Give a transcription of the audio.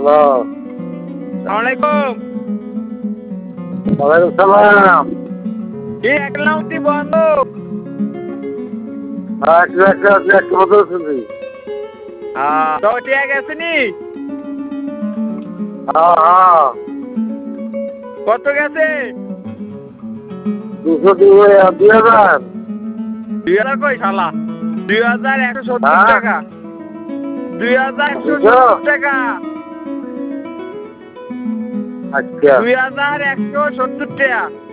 Hello. সালামালাইকুম। ওয়ালাইকুম সালাম। কি একলাম তুই বন্ধ? একটু মতো শুনছি। তো ঠিক আছে নি? হ্যাঁ। কত গেছে? 2,000। 2000 কই শালা? 2170 হ্যাঁ? টাকা। 200? 2170 টাকা। আচ্ছা। 2170 টাকা।